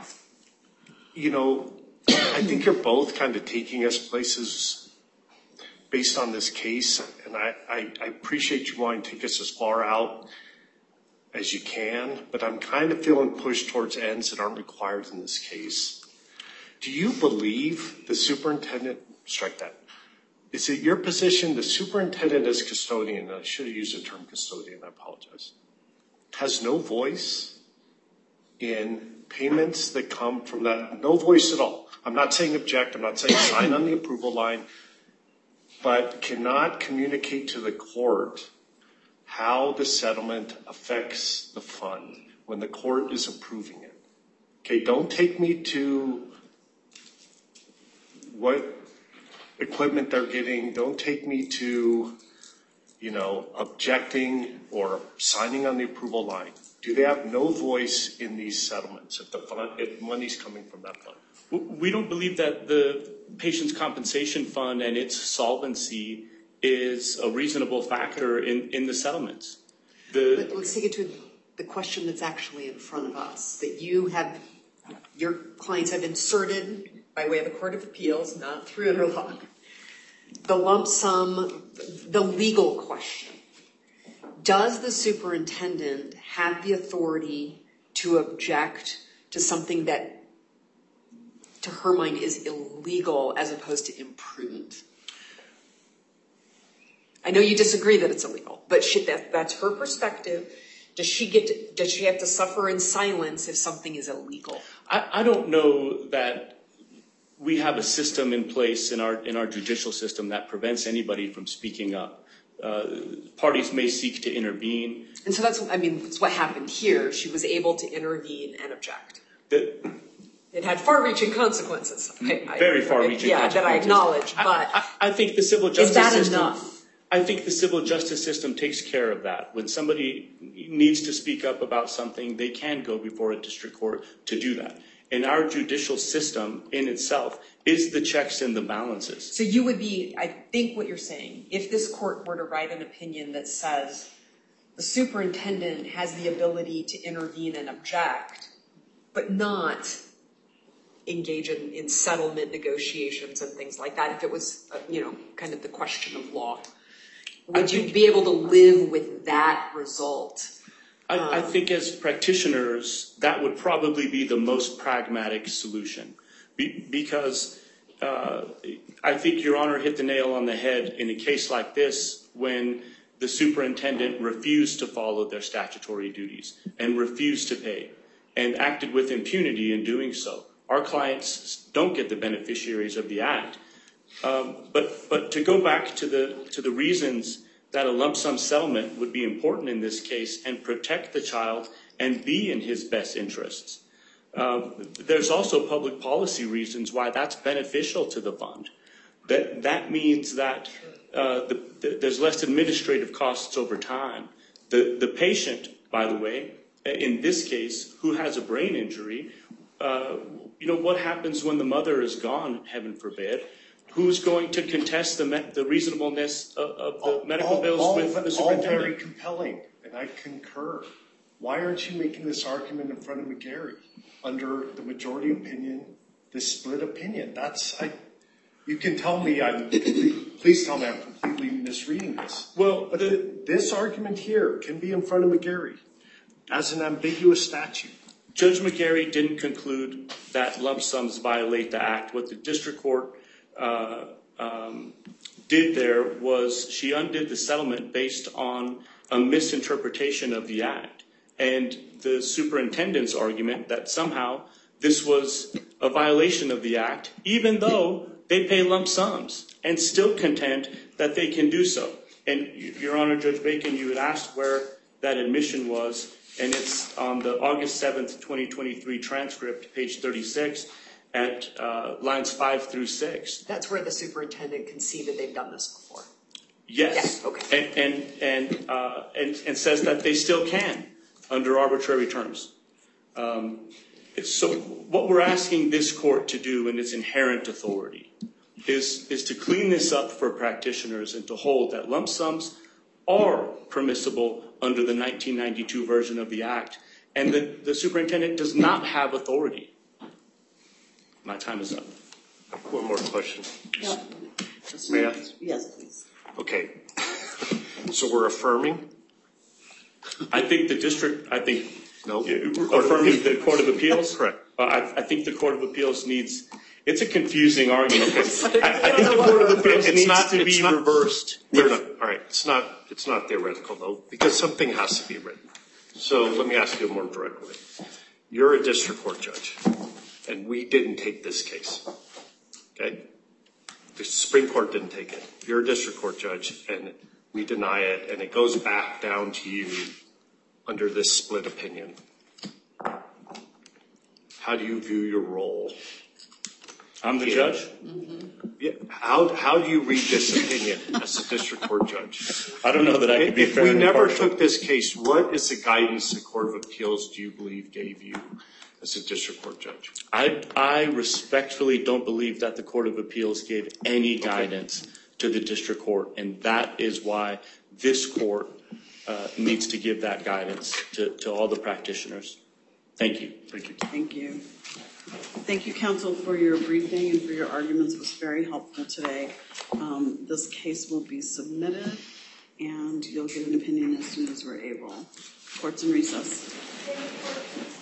You know, I think you're both kind of taking us places based on this case, and I, I, I appreciate you wanting to take us as far out as you can, but I'm kind of feeling pushed towards ends that aren't required in this case. Do you believe the superintendent, strike that, is it your position the superintendent as custodian, I should have used the term custodian, I apologize, has no voice in payments that come from that, no voice at all? I'm not saying object, I'm not saying sign on the approval line, but cannot communicate to the court how the settlement affects the fund when the court is approving it. Okay, don't take me to what equipment they're getting. Don't take me to, you know, objecting or signing on the approval line. Do they have no voice in these settlements if the fund, if money's coming from that fund? We don't believe that the Patient's Compensation Fund and its solvency is a reasonable factor in, in the settlements. The, But let's take it to the question that's actually in front of us, that you have, your clients have inserted by way of the Court of Appeals, not through interlock, the lump sum, the legal question. Does the superintendent have the authority to object to something that, to her mind, is illegal as opposed to imprudent? I know you disagree that it's illegal, but she, that, that's her perspective. Does she get to, does she have to suffer in silence if something is illegal? I, I don't know that we have a system in place in our in our judicial system that prevents anybody from speaking up. Uh, parties may seek to intervene. And so that's, I mean, that's what happened here. She was able to intervene and object. The, It had far-reaching consequences. I, very I, far-reaching yeah, consequences. that I acknowledge, but I, I, I think the civil justice is that system, enough? I think the civil justice system takes care of that. When somebody needs to speak up about something, they can go before a district court to do that. And our judicial system in itself is the checks and the balances. So you would be, I think what you're saying, if this court were to write an opinion that says the superintendent has the ability to intervene and object, but not engage in, in settlement negotiations and things like that, if it was, uh, you know, kind of the question of law, would you be able to live with that result? I, um, I think as practitioners, that would probably be the most pragmatic solution. Be, because uh, I think Your Honor hit the nail on the head in a case like this when the superintendent refused to follow their statutory duties and refused to pay and acted with impunity in doing so. Our clients don't get the beneficiaries of the act. Um, but but to go back to the to the reasons that a lump sum settlement would be important in this case and protect the child and be in his best interests. Uh, there's also public policy reasons why that's beneficial to the fund. That that means that uh, the, the, there's less administrative costs over time. The the patient, by the way, in this case, who has a brain injury, uh, you know, what happens when the mother is gone, heaven forbid? Who's going to contest the, me- the reasonableness of, of the all, medical all, bills all, with the all superintendent? very compelling, and I concur. Why aren't you making this argument in front of McGarry under the majority opinion, the split opinion? That's I. You can tell me I'm. Please tell me I'm completely misreading this. Well, but the, the, this argument here can be in front of McGarry as an ambiguous statute. Judge McGarry didn't conclude that lump sums violate the act. What the district court uh, um, did there was she undid the settlement based on a misinterpretation of the act and the superintendent's argument that somehow this was a violation of the act, even though they pay lump sums and still contend that they can do so. And Your Honor, Judge Bacon, you had asked where that admission was. And it's on the August seventh, twenty twenty-three transcript, page thirty-six, at uh, lines five through six. That's where the superintendent conceded they've done this before. Yes. Yeah, okay. And and and, uh, and and says that they still can under arbitrary terms. Um, so what we're asking this court to do in its inherent authority is is to clean this up for practitioners and to hold that lump sums are permissible under the nineteen ninety-two version of the act, and the, the superintendent does not have authority. My time is up. One more question. Yeah. May I? Yes, please. Okay. So we're affirming? I think the district, I think, No. uh, affirming the Court of Appeals. Correct. Uh, I, I think the Court of Appeals needs, it's a confusing argument. I, I think the Court of Appeals It's needs not- to it's be not- reversed. Fair enough. All right. It's not, it's not theoretical, though, because something has to be written. So let me ask you more directly. You're a district court judge, and we didn't take this case. Okay? The Supreme Court didn't take it. You're a district court judge, and we deny it, and it goes back down to you under this split opinion. How do you view your role? I'm the Yeah. judge. Mm-hmm. Yeah. How, how do you read this opinion as a district court judge? I don't know that I could be If fair we and never impartial. took this case, what is the guidance the Court of Appeals do you believe gave you as a district court judge? I, I respectfully don't believe that the Court of Appeals gave any guidance to the district court, and that is why this court uh, needs to give that guidance to, to all the practitioners. Thank you. Thank you. Thank you. Thank you, counsel, for your briefing and for your arguments. It was very helpful today. Um, this case will be submitted, and you'll get an opinion as soon as we're able. Court's in recess.